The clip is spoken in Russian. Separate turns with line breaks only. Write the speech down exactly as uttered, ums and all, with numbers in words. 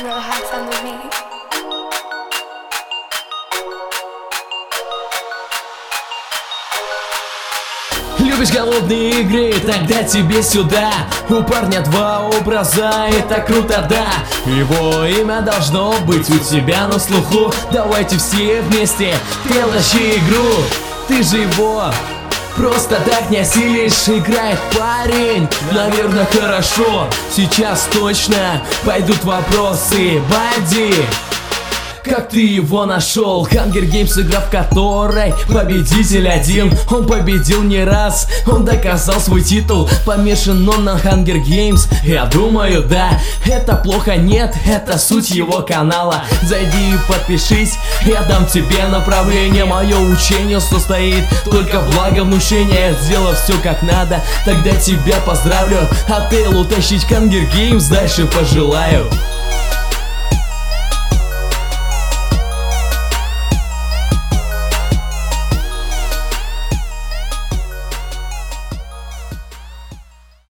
little have fun with me.
Любишь голодные игры? Тогда тебе сюда. У парня два образа, это круто, да. Его имя должно быть у тебя на слуху. Давайте все вместе, тащи игру. Ты же его просто так не осилишь. Играет парень, наверное, хорошо. Сейчас точно пойдут вопросы. Бадди, как ты его нашел? Hunger Games, игра, в которой победитель один. Он победил не раз, он доказал свой титул. Помешан он на Hunger Games? Я думаю, да. Это плохо? Нет, это суть его канала. Зайди и подпишись, я дам тебе направление. Мое учение состоит только в благо внушения. Сделав все как надо, тогда тебя поздравлю. А Тейлу тащить Hunger Games дальше пожелаю.